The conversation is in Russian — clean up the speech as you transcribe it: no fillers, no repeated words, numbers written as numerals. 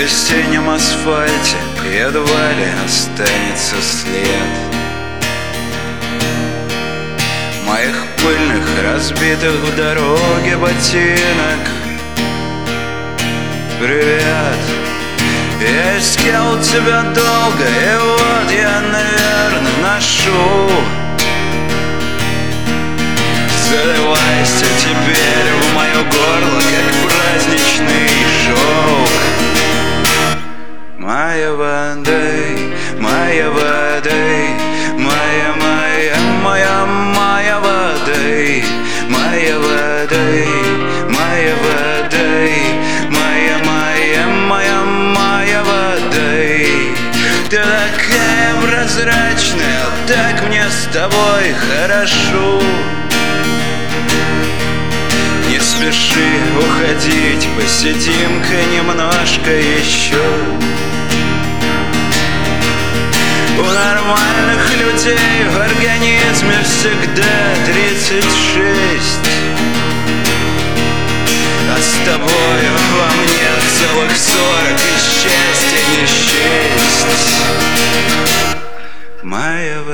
весеннем асфальте едва ли останется след моих пыльных, разбитых в дороге ботинок. Привет, я искал тебя долго, и вот я, наверное, нашел. Заливайся теперь в мое горло, как праздничный шелк. Моя воды, моя воды, моя, моя, моя, моя воды, моя воды, моя воды, моя, моя, моя, моя воды. Ты такая прозрачная, так мне с тобой хорошо. Не спеши уходить, посидим-ка немножко еще. У нормальных людей в организме всегда 36, а с тобою во мне целых 40, и счастья не счесть. Моя